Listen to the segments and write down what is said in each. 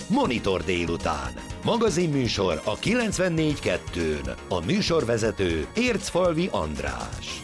Monitor délután. Magazinműsor a 94.2-n. A műsorvezető Ércfalvi András.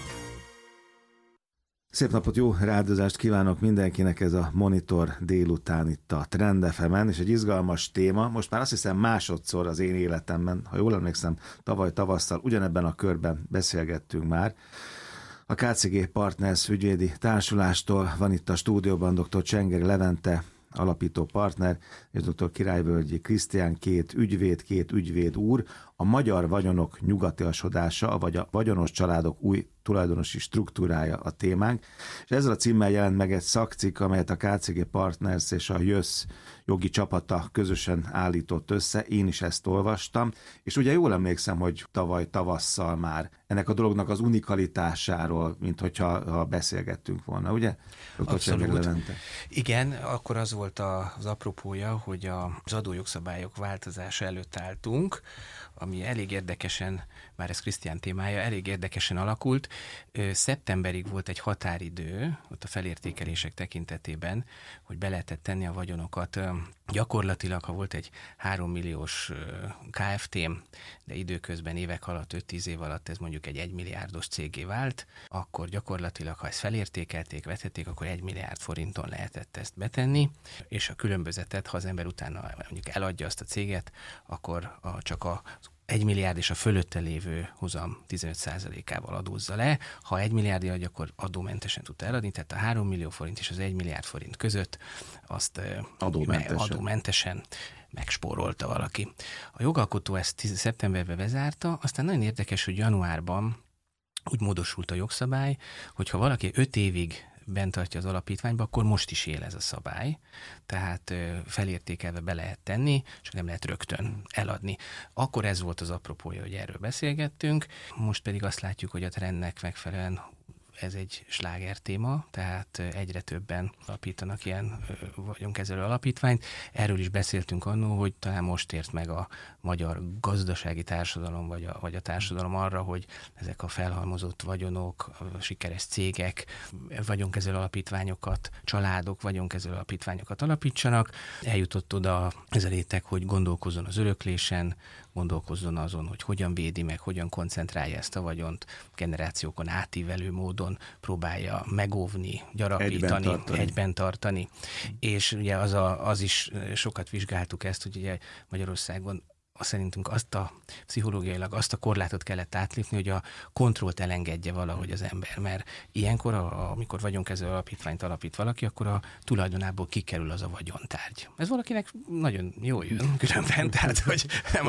Szép napot, jó rádiózást kívánok mindenkinek, ez a Monitor délután itt a Trend FM-en, és egy izgalmas téma, most már azt hiszem másodszor az én életemben, ha jól emlékszem, tavaly tavasszal ugyanebben a körben beszélgettünk már. A KCG Partners ügyvédi társulástól van itt a stúdióban dr. Csengeri Levente, alapító partner, és dr. Királyvölgyi Krisztián, két ügyvéd úr, a magyar vagyonok nyugatiasodása, vagy a vagyonos családok új tulajdonosi struktúrája a témánk, és ezzel a címmel jelent meg egy szakcikk, amelyet a KCG Partners és a JÖSZ jogi csapata közösen állított össze, én is ezt olvastam, és ugye jól emlékszem, hogy tavaly tavasszal már ennek a dolognak az unikalitásáról, mint hogyha beszélgettünk volna, ugye? Abszolút. Igen, akkor az volt az apropója, hogy az adójogszabályok változása előtt álltunk, ami elég érdekesen, már ez Krisztián témája, elég érdekesen alakult. Szeptemberig volt egy határidő, ott a felértékelések tekintetében, hogy be lehetett tenni a vagyonokat. Gyakorlatilag, ha volt egy 3 milliós KFT-m, de időközben évek alatt, 5-10 év alatt ez mondjuk egy 1 milliárdos cégé vált, akkor gyakorlatilag, ha ezt felértékelték, vethették, akkor 1 milliárd forinton lehetett ezt betenni, és a különbözetet, ha az ember utána mondjuk eladja azt a céget, akkor csak az 1 milliárd és a fölötte lévő hozam 15%-ával adózza le. Ha 1 milliárd adja, akkor adómentesen tudta eladni, tehát a 3 millió forint és az 1 milliárd forint között azt adómentesen megspórolta valaki. A jogalkotó ezt szeptemberben bezárta, aztán nagyon érdekes, hogy januárban úgy módosult a jogszabály, hogyha valaki 5 évig bent tartja az alapítványba, akkor most is él ez a szabály, tehát felértékelve be lehet tenni, csak nem lehet rögtön eladni. Akkor ez volt az apropója, hogy erről beszélgettünk, most pedig azt látjuk, hogy a trendnek megfelelően ez egy sláger téma, tehát egyre többen alapítanak ilyen vagyonkezelő alapítványt. Erről is beszéltünk annól, hogy talán most ért meg a magyar gazdasági társadalom, vagy a társadalom arra, hogy ezek a felhalmozott vagyonok, a sikeres cégek, vagyonkezelő alapítványokat, családok vagyonkezelő alapítványokat alapítsanak. Eljutott oda ez a réteg, hogy gondolkozzon az öröklésen, gondolkozzon azon, hogy hogyan védi meg, hogyan koncentrálja ezt a vagyont, generációkon átívelő módon próbálja megóvni, gyarapítani, egyben tartani. És ugye az is sokat vizsgáltuk ezt, hogy ugye Magyarországon szerintünk pszichológiailag azt a korlátot kellett átlépni, hogy a kontrollt elengedje valahogy az ember, mert ilyenkor, amikor vagyonkezelő alapítványt alapít valaki, akkor a tulajdonából kikerül az a vagyontárgy. Ez valakinek nagyon jól jön, különben, tehát, hogy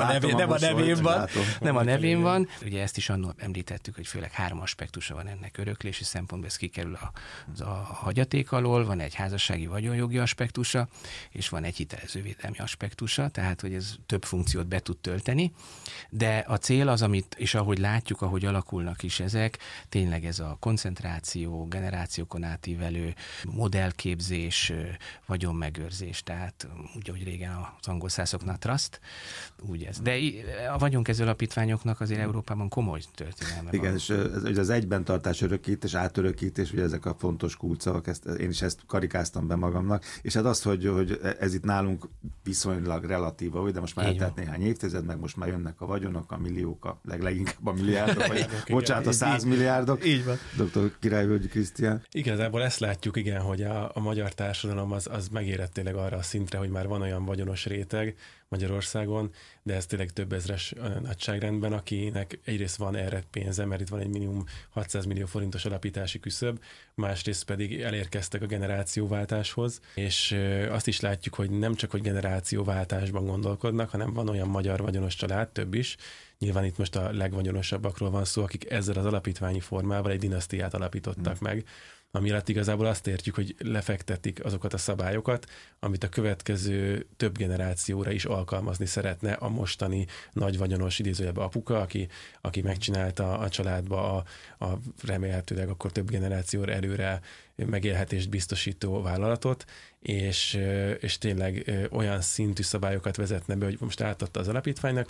nem a nevén van. Ugye ezt is annól említettük, hogy főleg 3 aspektusa van ennek öröklési szempontból, ez kikerül a hagyaték alól, van egy házassági vagyonjogi aspektusa, és van egy hitelezővédelmi aspektusa, tehát, hogy ez több funkciót be tud tölteni, de a cél az, és ahogy látjuk, ahogy alakulnak is ezek, tényleg ez a koncentráció, generációkon átívelő modellképzés, vagyonmegőrzés, tehát úgy, ahogy régen az angol szászoknál trust, úgy ez. De a vagyonkezelő alapítványoknak azért Európában komoly történelme van. Igen, és az egyben tartás, örökítés, átörökítés, ugye ezek a fontos kulcsszavak, én is ezt karikáztam be magamnak, és hát azt, hogy ez itt nálunk viszonylag relatív, de most már eltelt néhány évtized, meg most már jönnek a vagyonok, a milliók, leginkább a milliárdok, vagy bocsánat, a 100 milliárdok. Így van. Dr. Királyvölgyi Krisztián. Igazából ezt látjuk, igen, hogy a magyar társadalom az megérett tényleg arra a szintre, hogy már van olyan vagyonos réteg Magyarországon, de ez tényleg több ezres nagyságrendben, akinek egyrészt van erre pénze, mert itt van egy minimum 600 millió forintos alapítási küszöb, másrészt pedig elérkeztek a generációváltáshoz, és azt is látjuk, hogy nem csak, hogy generációváltásban gondolkodnak, hanem van olyan magyar vagyonos család, több is. Nyilván itt most a legvagyonosabbakról van szó, akik ezzel az alapítványi formával egy dinasztiát alapítottak meg, ami alatt igazából azt értjük, hogy lefektetik azokat a szabályokat, amit a következő több generációra is alkalmazni szeretne a mostani nagy vagyonos idézőjelben apuka, aki megcsinálta a családba a remélhetőleg akkor több generációra előre megélhetést biztosító vállalatot, és tényleg olyan szintű szabályokat vezetne be, hogy most átadta az alapítványnak,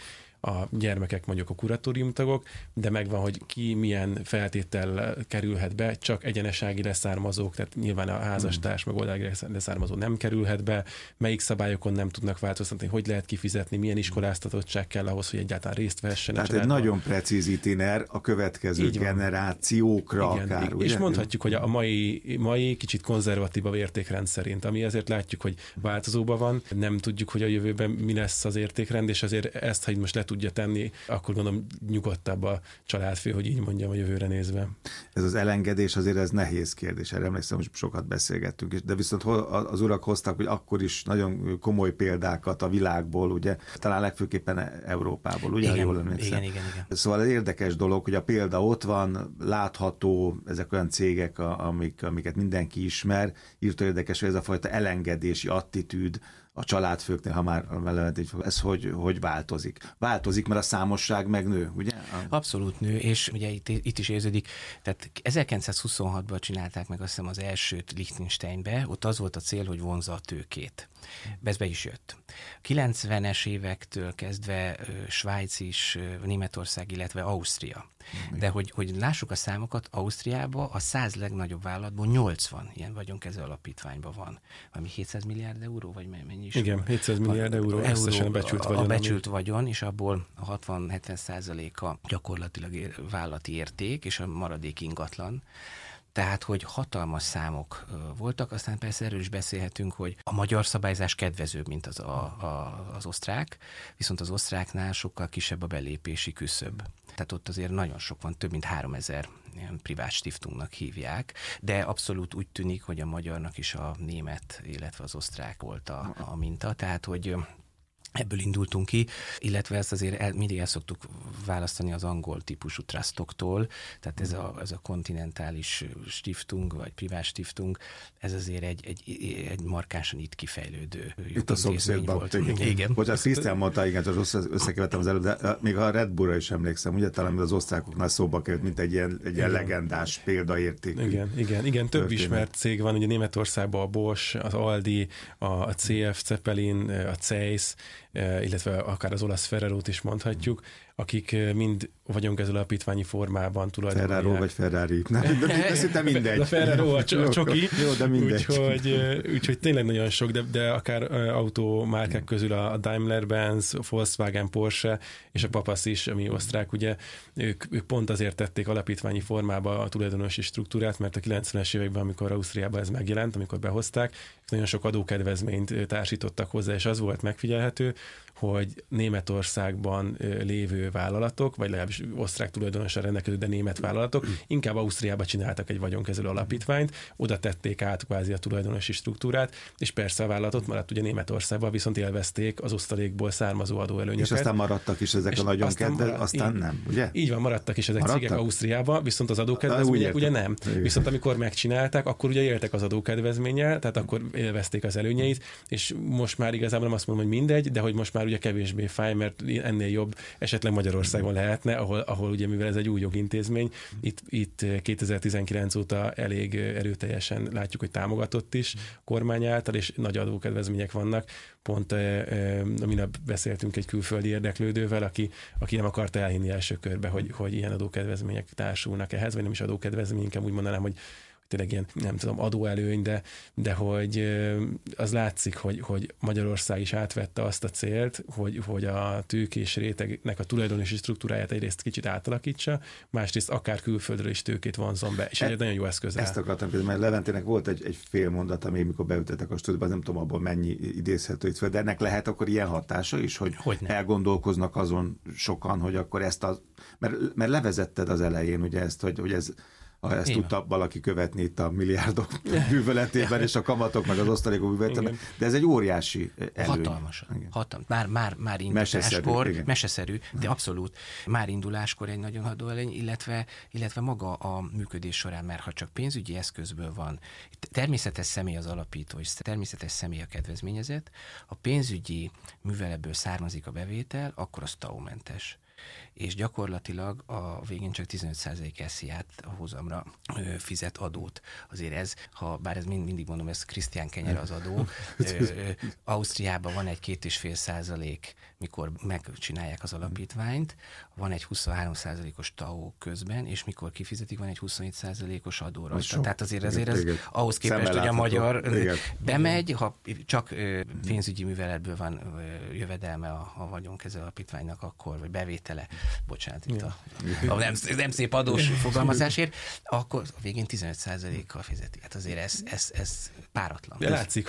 a gyermekek mondjuk a kuratóriumtagok, de megvan, hogy ki milyen feltétel kerülhet be, csak egyenesági leszármazók, tehát nyilván a házastárs megoldági leszármazó nem kerülhet be, melyik szabályokon nem tudnak változtatni, hogy lehet kifizetni, milyen iskoláztatottság kell ahhoz, hogy egyáltalán részt vessenek. Tehát egy nagyon precíz itiner a következő generációkra igen, akár. És mondhatjuk, hogy a mai kicsit konzervatívabb értékrend szerint, ami ezért látjuk, hogy változóban van, nem tudjuk, hogy a jövőben mi lesz az értékrend, és azért ezt, ha így most le tudja tenni, akkor gondolom nyugodtabb a családfő, hogy így mondjam, a jövőre nézve. Ez az elengedés azért ez nehéz kérdés, erre emlékszem, hogy sokat beszélgettünk, de viszont az urak hoztak, hogy akkor is nagyon komoly példákat a világból, ugye, talán legfőképpen Európából, ugye, igen, jól emlékszem. Igen. Szóval ez érdekes dolog, hogy a példa ott van, látható, ezek olyan cégek, amiket mindenki ismer, írtó érdekes, hogy ez a fajta elengedési attitűd a családfőknél, ha már ez hogy változik. Változik, mert a számosság megnő, ugye? Abszolút nő, és ugye itt is érződik, tehát 1926-ban csinálták meg azt hiszem az elsőt Liechtensteinbe, ott az volt a cél, hogy vonzza a tőkét. Ez be is jött. 90-es évektől kezdve Svájc is, Németország, illetve Ausztria. De hogy lássuk a számokat, Ausztriában a 100 legnagyobb vállalatból 80 ilyen vagyonkezelő alapítványban van. Valami 700 milliárd euró, vagy mennyi is? Igen, 700 milliárd euró összesen becsült vagyon. A becsült vagyon, és abból a 60-70%-a gyakorlatilag vállalati érték, és a maradék ingatlan. Tehát, hogy hatalmas számok voltak, aztán persze erről is beszélhetünk, hogy a magyar szabályzás kedvezőbb, mint az osztrák, viszont az osztráknál sokkal kisebb a belépési küszöb. Tehát ott azért nagyon sok van, több mint 3000 ilyen privát stiftungnak hívják, de abszolút úgy tűnik, hogy a magyarnak is a német, illetve az osztrák volt a minta, tehát, hogy ebből indultunk ki, illetve ezt azért mindig el szoktuk választani az angol típusú trustoktól, tehát ez a kontinentális stiftung, vagy privát stiftung, ez azért egy markánsan itt kifejlődő itt a szomszédban volt. Igen. Bocsánat, Krisztián mondta, igen, csak összekevertem az előbb, de még a Red Bullra is emlékszem, ugye talán az osztrákoknál szóba került, mint egy ilyen legendás példaértékű. Igen, több ismert cég van, ugye Németországban a Bosch, az Aldi, a CF Zeppelin, a Zeiss, illetve akár az olasz Ferrero-t is mondhatjuk, akik mind vagyonkezelő alapítványi formában tulajdonolják. Ferraro vagy Ferrari. De szinte mindegy. A Ferraro a csoki. Jó, de mindegy. Úgyhogy tényleg nagyon sok, de akár autómárkák közül a Daimler-Benz, Volkswagen, Porsche és a Papas is, ami osztrák, ugye, ők pont azért tették alapítványi formába a tulajdonosi struktúrát, mert a 90-es években, amikor Ausztriában ez megjelent, amikor behozták, nagyon sok adókedvezményt társítottak hozzá, és az volt megfigyelhető, hogy Németországban lévő vállalatok, vagy legalábbis osztrák tulajdonossal rendelkező, de német vállalatok inkább Ausztriába csináltak egy vagyonkezelő alapítványt, oda tették át kvázi a tulajdonosi struktúrát, és persze a vállalatot maradt ugye Németországban, viszont élvezték az osztalékból származó adóelőnyöket. És aztán maradtak is ezek a nagyon aztán nem, ugye? Így van, maradtak is ezek cégek Ausztriában, viszont az adókedvezmények ugye nem. Viszont amikor megcsinálták, akkor ugye éltek az adókedvezménnyel, tehát akkor élvezték az előnyeit, és most már igazából nem azt mondom, hogy mindegy, de hogy most már ugye kevésbé fáj, mert ennél jobb esetleg Magyarországon lehetne, ahol ugye mivel ez egy új jogintézmény, itt 2019 óta elég erőteljesen látjuk, hogy támogatott is kormány által, és nagy adókedvezmények vannak. Pont minap beszéltünk egy külföldi érdeklődővel, aki nem akarta elhinni első körbe, hogy ilyen adókedvezmények társulnak ehhez, vagy nem is adókedvezmény, inkább úgy mondanám, hogy tényleg ilyen, nem tudom, adóelőny, de hogy az látszik, hogy Magyarország is átvette azt a célt, hogy a tőkés rétegnek a tulajdonosi struktúráját egyrészt kicsit átalakítsa, másrészt akár külföldről is tőkét vonzon be, és egy nagyon jó eszköz. Ezt akartam például, mert Leventének volt egy fél mondata, még mikor beütöttek a stúdióba, nem tudom abból mennyi idézhető itt fel, de ennek lehet akkor ilyen hatása is, hogy elgondolkoznak azon sokan, hogy akkor ezt mert levezetted az elején ugye ezt, hogy ez ezt tudta valaki követni itt a milliárdok műveletében, és a kamatok, meg az osztalékok műveletében, de ez egy óriási előny. Hatalmas. Már induláskor, meseszerű, de abszolút már induláskor egy nagyon adóelőny, illetve maga a működés során, mert ha csak pénzügyi eszközből van, természetes személy az alapító, és természetes személy a kedvezményezett, a pénzügyi műveletből származik a bevétel, akkor az TAO-mentes. és gyakorlatilag a végén csak 15% SZIA-t a hozamra fizet adót. Azért ez, bár ez mindig mondom, ez Krisztián kenyer az adó, Ausztriában van egy 2,5%, mikor megcsinálják az alapítványt, van egy 23%-os TAO közben, és mikor kifizetik, van egy 27%-os adó rajta. Tehát azért ez ahhoz képest, hogy a magyar bemegy, ha csak pénzügyi műveletből van jövedelme a vagyonkezelő alapítványnak akkor, vagy bevétele, bocsánat, itt a nem szép adós fogalmazásért, akkor a végén 15%-kal fizeti. Hát azért ez páratlan. De látszik,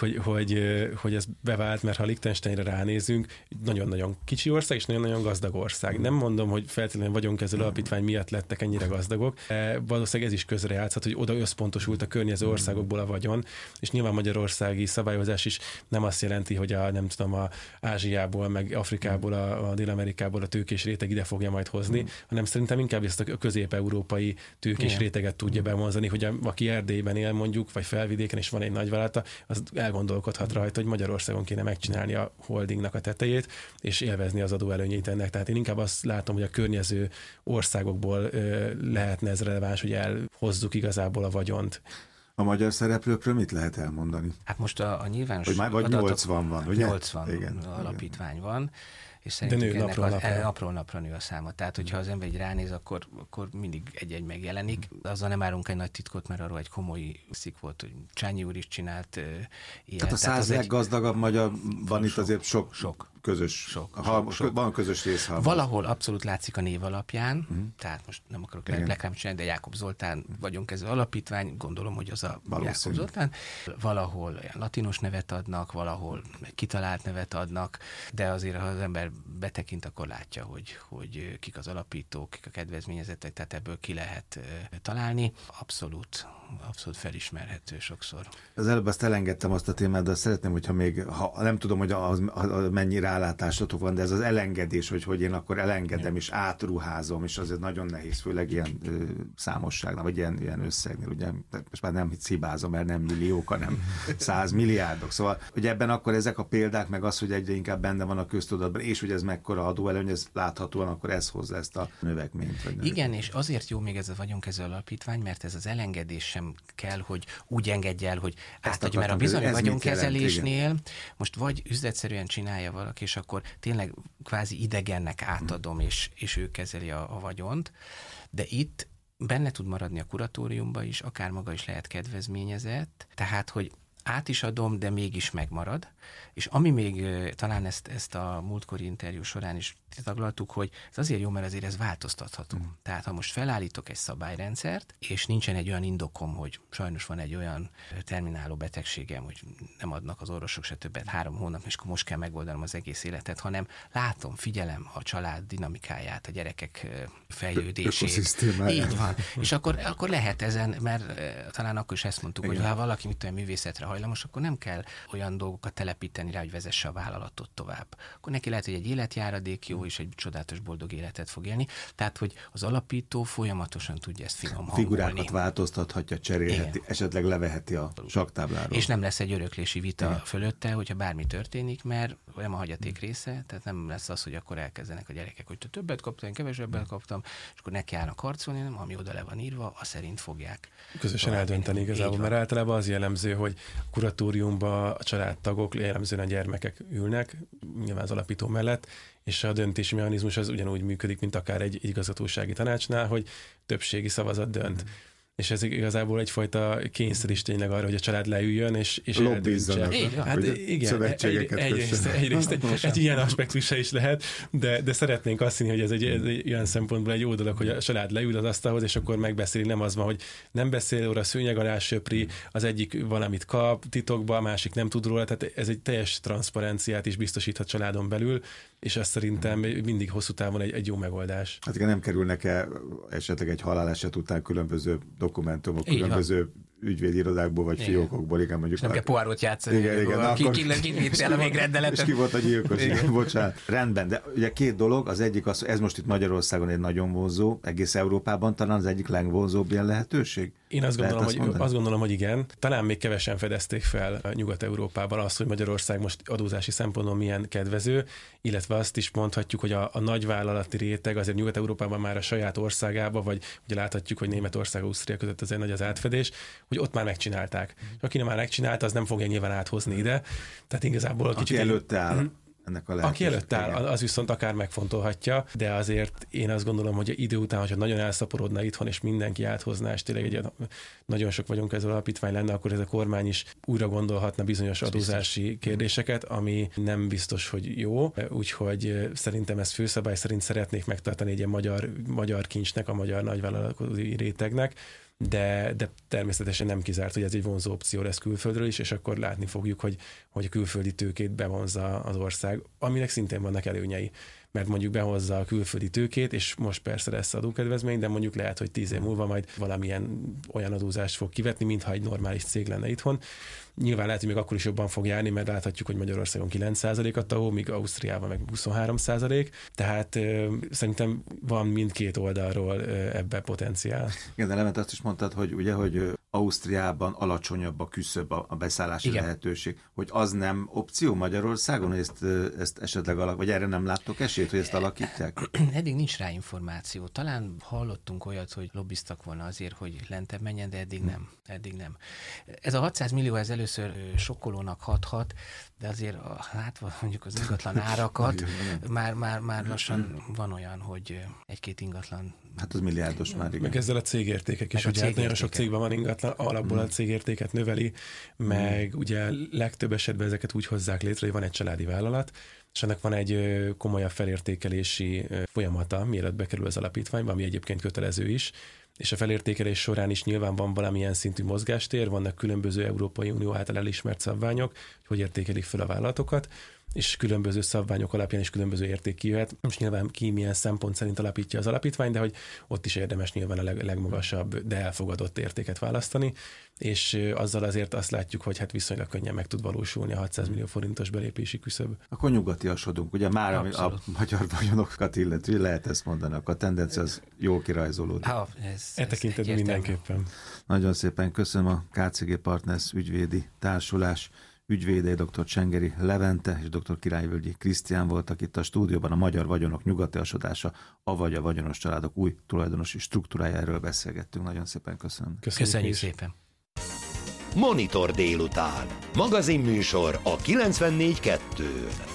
hogy ez bevált, mert ha Liechtensteinre ránézünk, nagyon-nagyon kicsi ország, és nagyon-nagyon gazdag ország. Nem mondom, hogy feltétlenül vagyonkezelő alapítvány miatt lettek ennyire gazdagok. Valószínűleg ez is közrejátszott, hogy oda összpontosult a környező országokból a vagyon, és nyilván magyarországi szabályozás is nem azt jelenti, hogy a Ázsiából, meg Afrikából, a Dél-Amerikából a tőkés réteg ide fogja majd hozni, hanem szerintem inkább ezt a közép-európai tőkés réteget tudja bevonzani, hogy aki Erdélyben él mondjuk, vagy felvidéken, és van egy nagyvállalata, az elgondolkodhat rajta, hogy Magyarországon kéne megcsinálni a holdingnak a tetejét, és élvezni az adóelőnyeit ennek. Tehát én inkább azt látom, hogy a környező országokból lehetne ez releváns, hogy elhozzuk igazából a vagyont. A magyar szereplőkről mit lehet elmondani? Hát most a nyilvános hogy már vagy 80 van, ugye? 80 igen, alapítvány van, és szerintük ennek napról napra nő a száma. Tehát, hogyha az ember így ránéz, akkor mindig egy-egy megjelenik. Azzal nem árunk egy nagy titkot, mert arról egy komoly szik volt, hogy Csányi úr is csinált ilyet. Tehát a 100 leggazdagabb magyar van itt azért sok közös. Van közös rész. Valahol abszolút látszik a név alapján, tehát most nem akarok reklámot csinálni, de Jákob Zoltán vagyonkezelő alapítvány, gondolom, hogy az a Jákob Zoltán. Valahol olyan latinos nevet adnak, valahol kitalált nevet adnak, de azért, ha az ember betekint, akkor látja, hogy kik az alapítók, kik a kedvezményezettek, tehát ebből ki lehet találni. Abszolút felismerhető sokszor. Az előbb azt elengedtem azt a témát, de szeretném, hogyha még, nem tudom, hogy mennyi rálátásotok van, de ez az elengedés, hogy én akkor elengedem és átruházom, és azért nagyon nehéz, főleg ilyen számosságnál, vagy ilyen összegnél, ugye, most már nem hibázom, mert nem milliók, hanem 100 milliárdok. Szóval, hogy ebben akkor ezek a példák, meg az, hogy egyre inkább benne van a köztudatban, és hogy ez mekkora adóelőny, ez láthatóan akkor ez hozza ezt a növekményt. Igen, és azért jó még ez a vagyonkezelő alapítvány, mert ez az elengedés sem kell, hogy úgy engedje el, hogy átadja, mert a bizonyos vagyonkezelésnél most vagy üzletszerűen csinálja valaki, és akkor tényleg kvázi idegennek átadom, és ő kezeli a vagyont, de itt benne tud maradni a kuratóriumba is, akár maga is lehet kedvezményezett, tehát, hogy át is adom, de mégis megmarad. És ami még talán ezt a múltkori interjú során is taglaltuk, hogy ez azért jó, mert azért ez változtatható. Tehát ha most felállítok egy szabályrendszert, és nincsen egy olyan indokom, hogy sajnos van egy olyan termináló betegségem, hogy nem adnak az orvosok se többet 3 hónap, és akkor most kell megoldanom az egész életet, hanem látom, figyelem a család dinamikáját, a gyerekek fejlődését. Így van. És akkor lehet ezen, mert talán akkor is ezt mondtuk, hogy ha valaki művészetre hajlamos, akkor nem kell olyan dolgokat telepíteni rá, hogy vezesse a vállalatot tovább. Akkor neki lehet, hogy egy életjáradék jó, és egy csodálatos boldog életet fog élni. Tehát, hogy az alapító folyamatosan tudja ezt finom hangolni. Figurákat változtathatja, cserélheti, esetleg leveheti a sakktábláról. És nem lesz egy öröklési vita fölötte, hogyha bármi történik, mert nem a hagyaték része, tehát nem lesz az, hogy akkor elkezdenek a gyerekek, hogy te többet kaptam, én kevesebbet kaptam, és akkor neki állnak harcolni, nem, ami oda le van írva, azt szerint fogják. Közösen eldönteni igazából, mert általában az jellemző, hogy kuratóriumban a családtagok, jellemzően a gyermekek ülnek, nyilván az alapító mellett, és a döntési mechanizmus az ugyanúgy működik, mint akár egy igazgatósági tanácsnál, hogy többségi szavazat dönt. És ez igazából egyfajta kényszer is tényleg arra, hogy a család leüljön, és lobbizzanak. Hát igen, egyrészt egy ilyen aspektusa is lehet, de szeretnénk azt hinni, hogy ez egy ilyen szempontból egy jó dolog, hogy a család leül az asztalhoz, és akkor megbeszéli, nem az van, hogy nem beszél róla, szőnyeg alá söpri, az egyik valamit kap titokba, a másik nem tud róla, tehát ez egy teljes transzparenciát is biztosíthat családon belül, és azt szerintem mindig hosszú távon egy jó megoldás. Hát igen, nem kerülnek-e esetleg egy haláleset után különböző dokumentumok, különböző ügyvédirodákból vagy fiókokból, igen, mondjuk. Nem kell Poirot játszani. Igen. Ki vitt el a végrendeletet. És ki volt a gyilkos, bocsánat. Rendben, de ugye 2 dolog, az egyik az, ez most itt Magyarországon egy nagyon vonzó, egész Európában talán az egyik legvonzóbb ilyen lehetőség. Én azt gondolom, hogy igen. Talán még kevesen fedezték fel Nyugat-Európában azt, hogy Magyarország most adózási szempontból milyen kedvező, illetve azt is mondhatjuk, hogy a nagyvállalati réteg azért Nyugat-Európában már a saját országába, vagy ugye láthatjuk, hogy Németország, Ausztria között azért nagy az átfedés, hogy ott már megcsinálták. És aki már megcsinálta, az nem fogja nyilván áthozni ide. Tehát igazából aki előtte áll. Aki előtt áll, az viszont akár megfontolhatja, de azért én azt gondolom, hogy idő után, hogyha nagyon elszaporodna itthon, és mindenki áthozná, és tényleg nagyon sok vagyonkező alapítvány lenne, akkor ez a kormány is újra gondolhatna bizonyos adózási kérdéseket, ami nem biztos, hogy jó. Úgyhogy szerintem ezt főszabály szerint szeretnék megtartani egy ilyen magyar kincsnek, a magyar nagyvállalkozói rétegnek, de természetesen nem kizárt, hogy ez egy vonzó opció lesz külföldről is, és akkor látni fogjuk, hogy a külföldi tőkét bevonzza az ország, aminek szintén vannak előnyei. Mert mondjuk behozza a külföldi tőkét, és most persze lesz adókedvezmény, de mondjuk lehet, hogy 10 év múlva majd valamilyen olyan adózást fog kivetni, mintha egy normális cég lenne itthon. Nyilván lehet, hogy még akkor is jobban fog járni, mert láthatjuk, hogy Magyarországon 9% a TAO, míg Ausztriában meg 23%. Tehát szerintem van mindkét oldalról ebbe potenciál. Igen, de Levente, azt is mondtad, hogy Ausztriában alacsonyabb a küszöb a beszállási lehetőség, hogy az nem opció Magyarországon, hogy ezt esetleg vagy erre nem láttok esélyt, hogy ezt alakítják? Eddig nincs rá információ. Talán hallottunk olyat, hogy lobbiztak volna azért, hogy lentebb menjen, de eddig nem. Ez a 600 millió ez először sokkolónak hathat, de azért látva mondjuk az ingatlan árakat, már lassan van olyan, hogy egy-két ingatlan. Hát az milliárdos már, igen. Meg ezzel a cégértékek is, ugye nagyon sok cégben van ingatlan, alapból a cégértéket növeli, meg ugye legtöbb esetben ezeket úgy hozzák létre, hogy van egy családi vállalat, és ennek van egy komolyabb felértékelési folyamata, mielőtt bekerül az alapítványba, ami egyébként kötelező is, és a felértékelés során is nyilván van valamilyen szintű mozgástér, vannak különböző Európai Unió által elismert szabványok, hogy értékelik fel a vállalatokat, és különböző szabványok alapján is különböző érték kijöhet. Most nyilván ki milyen szempont szerint alapítja az alapítvány, de hogy ott is érdemes nyilván a legmagasabb, de elfogadott értéket választani, és azzal azért azt látjuk, hogy hát viszonylag könnyen meg tud valósulni a 600 millió forintos belépési küszöb. Akkor nyugatiasodunk, ugye már a magyar vagyonokat illetve lehet ezt mondani, akkor a tendencia az jól kirajzolódik. Tekintetben mindenképpen. Nagyon szépen köszönöm a KCG Partners ügyvédi társulás ügyvédei dr. Csengeri Levente és dr. Királyvölgyi Krisztián voltak itt a stúdióban. A magyar vagyonok nyugatiasodása, avagy a vagyonos családok új tulajdonosi struktúrájáról beszélgettünk. Nagyon szépen köszönöm. Köszönjük szépen. Monitor délután. Magazinműsor a 94.2-n.